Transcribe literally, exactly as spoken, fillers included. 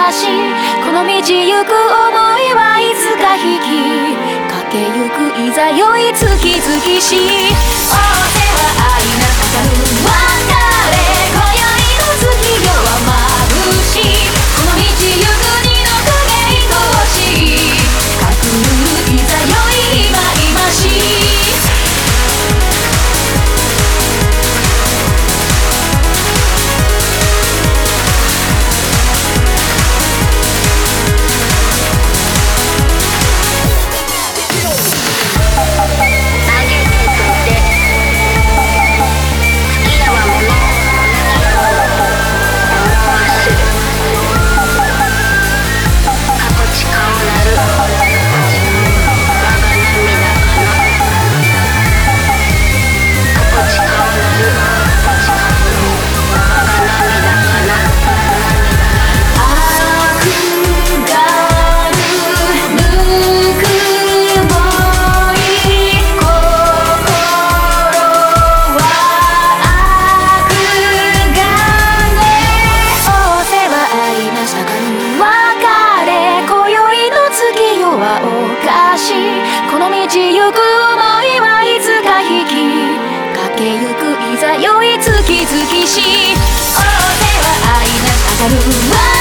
かし、この道行く想いはいつか引き駆けゆくいざよい月々し、お手は愛なさる別れ、今宵の月夜は眩しい、この道行く二の影愛しい、かくるいざよい今今しい。この道行く想いはいつか引き駆けゆくいざよい月々し、お手は愛なさる